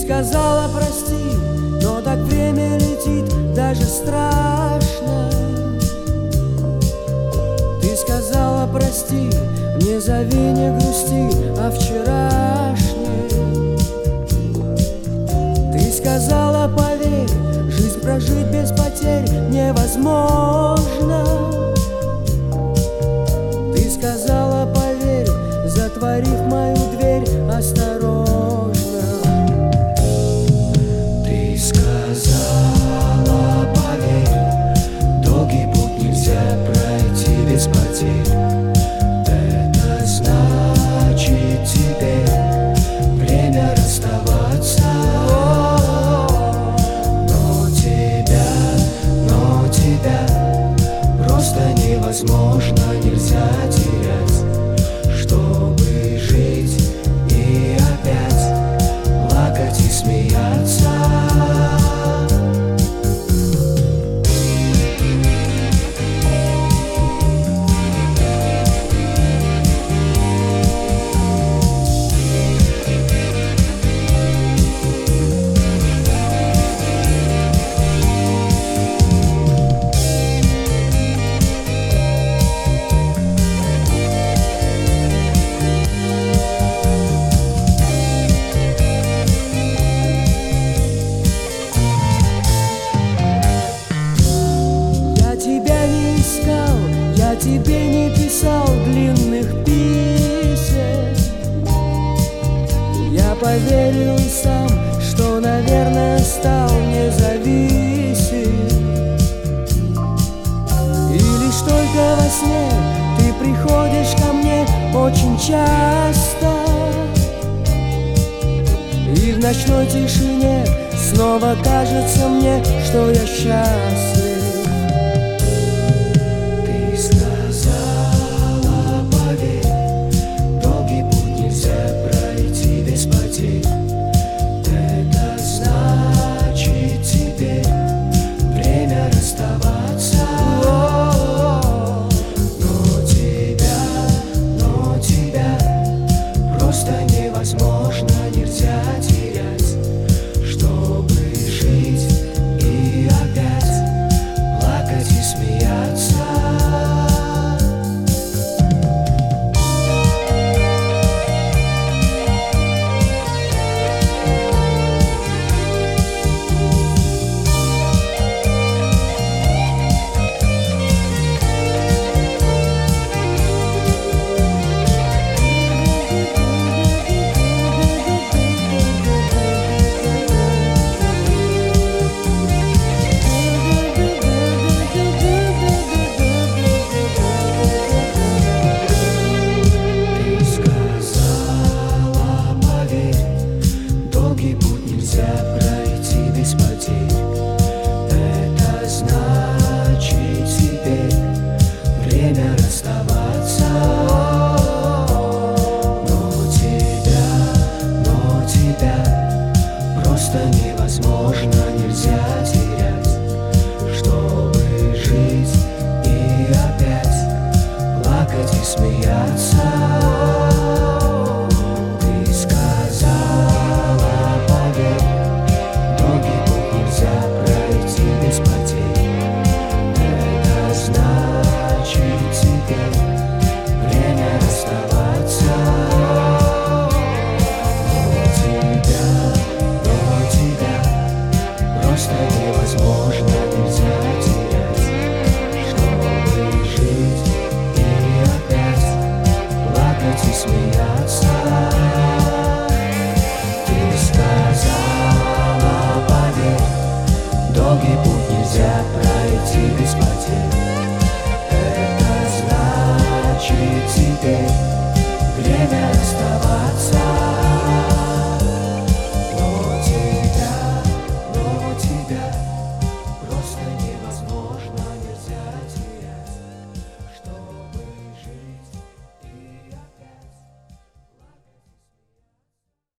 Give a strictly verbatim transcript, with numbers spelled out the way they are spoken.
сказала прости, но так время летит, даже страшно. Ты сказала прости, не зови, не грусти о вчерашнем. Ты сказала поверь, жизнь прожить без потерь невозможно. Ты сказала поверь, затворив мою дверь осторожно. Ты сказала поверь, долгий путь нельзя пройти без потерь. Это значит теперь время расставаться. Но тебя, но тебя просто невозможно, нельзя терять, чтобы жить и опять плакать и смеяться. Я тебе не писал длинных писем. Я поверил сам, что, наверное, стал независим. И лишь только во сне ты приходишь ко мне очень часто. И в ночной тишине снова кажется мне, что я счастлив. Невозможно, нельзя терять, чтобы жить и опять плакать и смеяться. Невозможно.